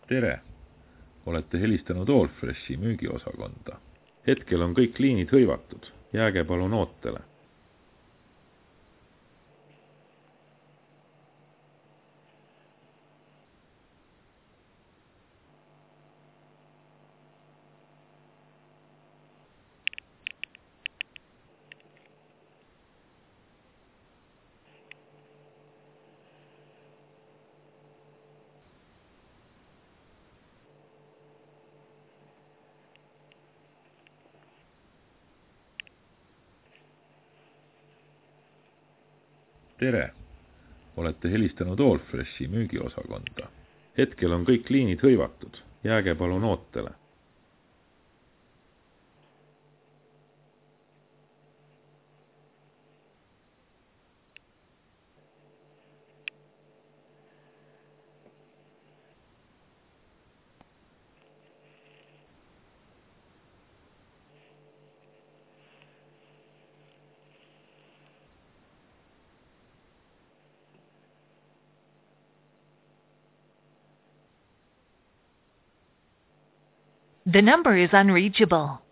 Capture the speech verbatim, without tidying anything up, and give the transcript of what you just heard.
tere! Olete helistanud Allfreshi müügiosakonda. Hetkel on kõik liinid hõivatud. Jääge palun ootele. tere! Olete helistanud Allfreshi müügiosakonda. Hetkel on kõik liinid hõivatud. Jääge palun ootele. The number is unreachable.